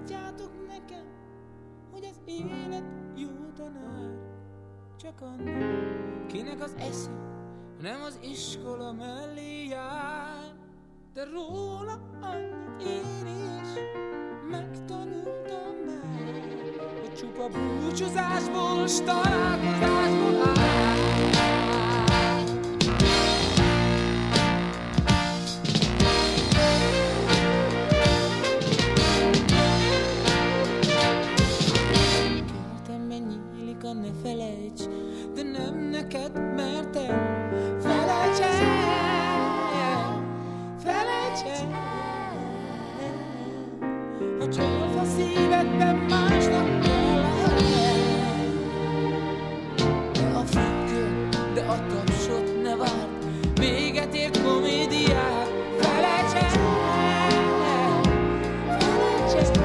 Mondhatjátok nekem, hogy az élet jó tanár, csak annak, kinek az esze nem az iskola mellé jár. De róla annyit én is megtanultam már, hogy csupa búcsúzásból, s találkozásból áll. Ne felejts, de nem neked, mert te felejts el, felejts el. A csalfa szívedben másnak kell a hely. De a függő, de a tapsot ne várd, véget ért komédiát. Felejts el, felejts el.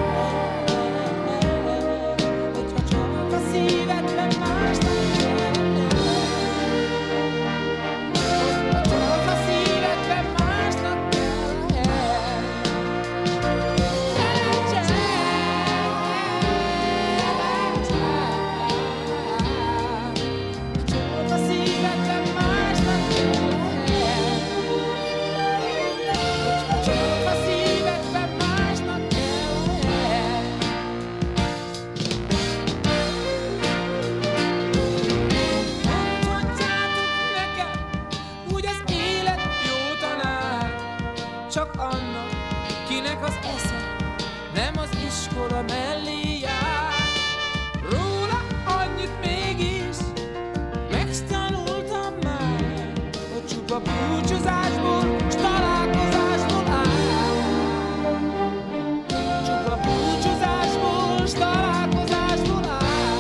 Csak annak, kinek az esze nem az iskola mellé jár. Róla annyit mégis megtanultam már, hogy csupa búcsúzásból, s találkozásból áll. Csupa búcsúzásból, s találkozásból áll.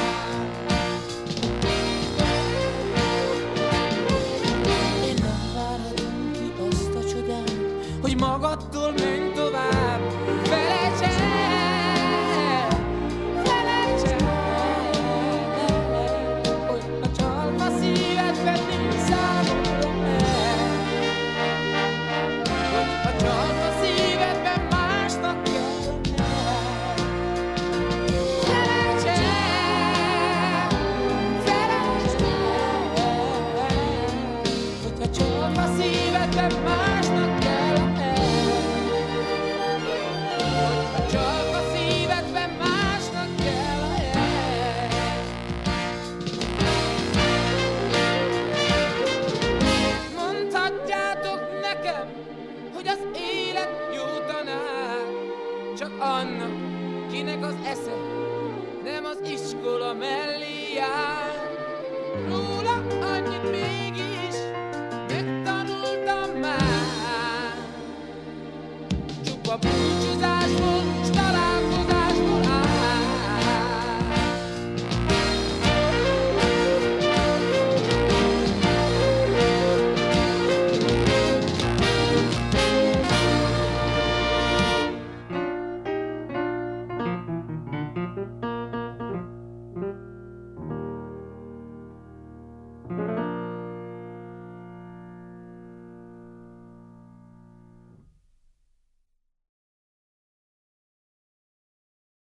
Én nem várhatom ki azt a csodát, hogy magadtól menj tovább. Felejts el, felejts el, hogy a csalma szívedben nincs számolom el. Hogy a csalma szívedben másnak kell lennie. Felejts el, felejts el, hogy a csalma szívedben másnak kell lennie. Annak, kinek az esze nem az iskola mellé jár.